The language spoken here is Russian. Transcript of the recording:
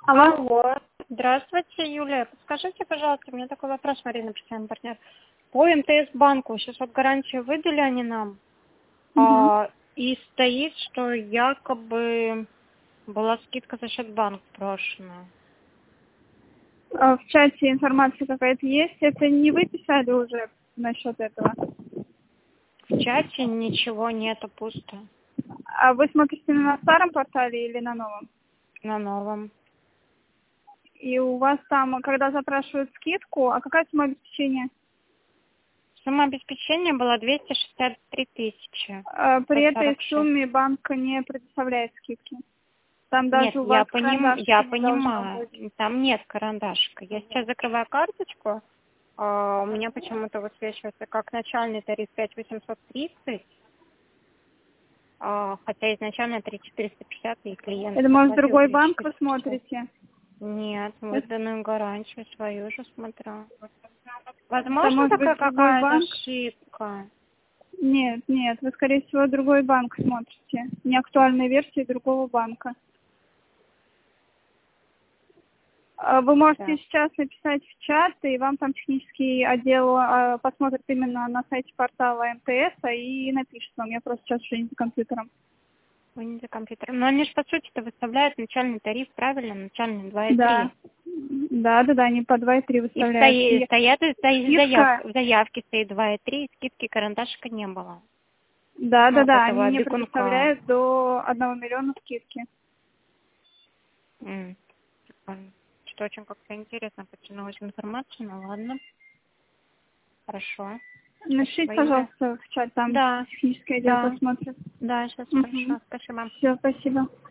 Алло. Алло, здравствуйте, Юлия. Подскажите, пожалуйста, у меня такой вопрос, Марина, постоянный партнер. По МТС банку сейчас вот гарантию выдали они нам, Мгм. и стоит, что якобы была скидка за счет банка брошенная. В чате информация какая-то есть. Это не вы писали уже насчет этого? В чате ничего нету, пусто. А вы смотрите на старом портале или на новом? На новом. И у вас там, когда запрашивают скидку, а какая сумма обеспечения? Сумма обеспечения была 263 тысячи. При этой 146. сумме банк не предоставляет скидки. Там Нет, даже у вас карандашки я не должно понимаю. быть. Там нет карандашика. Я сейчас закрываю карточку. У меня почему-то высвечивается как начальный тариф 5830, хотя изначально 3450 и клиент Это, может, заплатил другой банк вы 3450. смотрите? Нет, Это, выданную гарантию свою же смотрю. это Возможно может такая быть другой какая-то банк? ошибка? Нет, нет, вы, скорее всего, другой банк смотрите. Неактуальной версии другого банка. Вы можете Так. сейчас написать в чат, и вам там технический отдел посмотрит именно на сайте портала МТС и напишет вам. Я просто сейчас уже не за компьютером. Вы не за компьютером. Но они же по сути-то выставляют начальный тариф, правильно? Начальный Да. 2,3. Да, они по 2,3 И выставляют. И стоят скидка, в заявке стоит 2,3, и скидки карандашика не было. Ну, вот они этого не бегунка. предоставляют до 1 миллиона скидки. Прикольно. Что очень как-то интересно потянулась информацию, ну ладно, хорошо. Напишите, Спасибо, Юля. пожалуйста, в чат, там Да, технический отдел да, посмотрит. да, сейчас хорошо, спасибо. Все, спасибо.